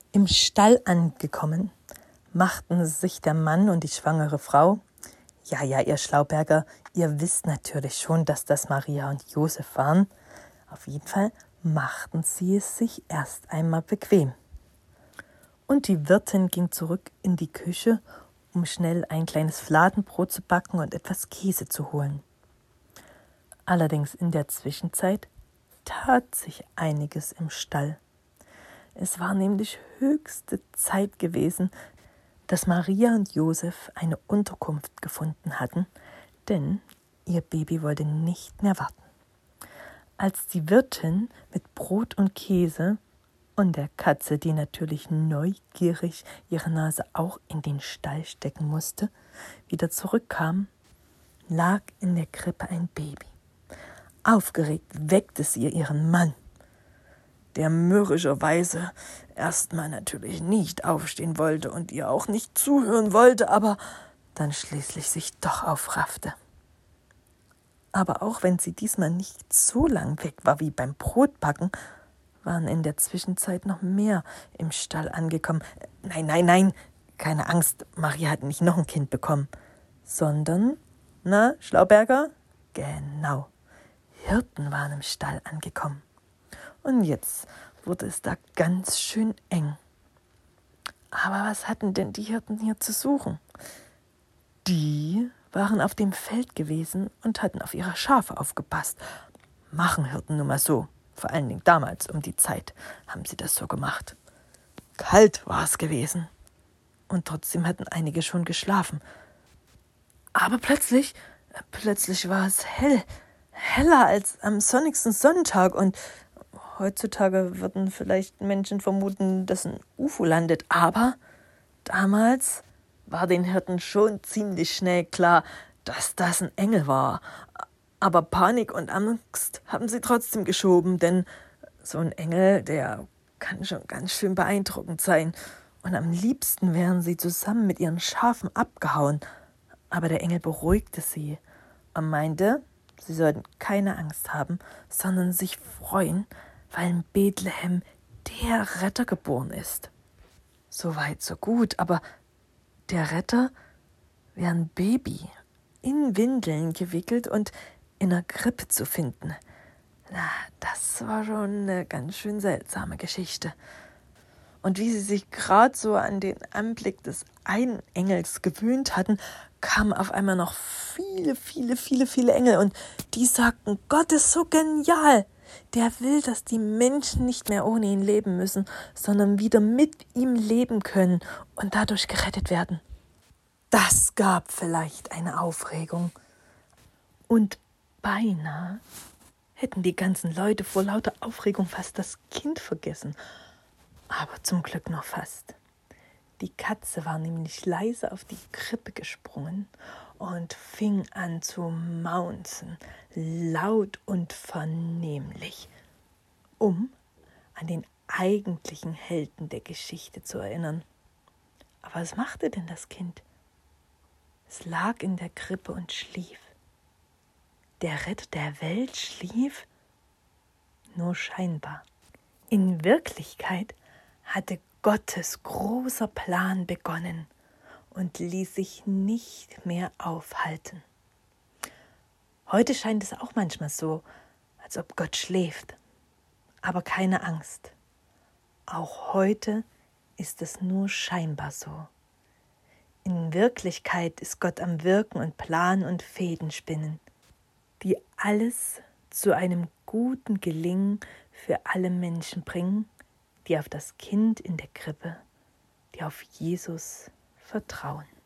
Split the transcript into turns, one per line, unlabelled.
Im Stall angekommen, machten sich der Mann und die schwangere Frau, ja, ihr Schlauberger, ihr wisst natürlich schon, dass das Maria und Josef waren, auf jeden Fall machten sie es sich erst einmal bequem. Und die Wirtin ging zurück in die Küche, um schnell ein kleines Fladenbrot zu backen und etwas Käse zu holen. Allerdings in der Zwischenzeit tat sich einiges im Stall. Es war nämlich höchste Zeit gewesen, dass Maria und Josef eine Unterkunft gefunden hatten, denn ihr Baby wollte nicht mehr warten. Als die Wirtin mit Brot und Käse und der Katze, die natürlich neugierig ihre Nase auch in den Stall stecken musste, wieder zurückkam, lag in der Krippe ein Baby. Aufgeregt weckte sie ihren Mann, der mürrischerweise erstmal natürlich nicht aufstehen wollte und ihr auch nicht zuhören wollte, aber dann schließlich sich doch aufraffte. Aber auch wenn sie diesmal nicht so lang weg war wie beim Brotbacken, waren in der Zwischenzeit noch mehr im Stall angekommen. Nein, keine Angst, Maria hat nicht noch ein Kind bekommen, sondern, Schlauberger? Genau, Hirten waren im Stall angekommen. Und jetzt wurde es da ganz schön eng. Aber was hatten denn die Hirten hier zu suchen? Die waren auf dem Feld gewesen und hatten auf ihre Schafe aufgepasst. Machen Hirten nun mal so. Vor allen Dingen damals um die Zeit haben sie das so gemacht. Kalt war es gewesen. Und trotzdem hatten einige schon geschlafen. Aber plötzlich war es heller als am sonnigsten Sonntag. Und heutzutage würden vielleicht Menschen vermuten, dass ein UFO landet. Aber damals war den Hirten schon ziemlich schnell klar, dass das ein Engel war. Aber Panik und Angst haben sie trotzdem geschoben, denn so ein Engel, der kann schon ganz schön beeindruckend sein. Und am liebsten wären sie zusammen mit ihren Schafen abgehauen. Aber der Engel beruhigte sie und meinte, sie sollten keine Angst haben, sondern sich freuen, weil in Bethlehem der Retter geboren ist. So weit, so gut, aber der Retter wäre ein Baby, in Windeln gewickelt und in einer Krippe zu finden. Das war schon eine ganz schön seltsame Geschichte. Und wie sie sich gerade so an den Anblick des einen Engels gewöhnt hatten, kamen auf einmal noch viele Engel und die sagten, Gott ist so genial. Der will, dass die Menschen nicht mehr ohne ihn leben müssen, sondern wieder mit ihm leben können und dadurch gerettet werden. Das gab vielleicht eine Aufregung. Und beinahe hätten die ganzen Leute vor lauter Aufregung fast das Kind vergessen. Aber zum Glück noch fast. Die Katze war nämlich leise auf die Krippe gesprungen und fing an zu maunzen, laut und vernehmlich, um an den eigentlichen Helden der Geschichte zu erinnern. Aber was machte denn das Kind? Es lag in der Krippe und schlief. Der Retter der Welt schlief? Nur scheinbar. In Wirklichkeit hatte Gottes großer Plan begonnen und ließ sich nicht mehr aufhalten. Heute scheint es auch manchmal so, als ob Gott schläft. Aber keine Angst. Auch heute ist es nur scheinbar so. In Wirklichkeit ist Gott am Wirken und Plan und Fäden spinnen, die alles zu einem guten Gelingen für alle Menschen bringen, die auf das Kind in der Krippe, die auf Jesus vertrauen.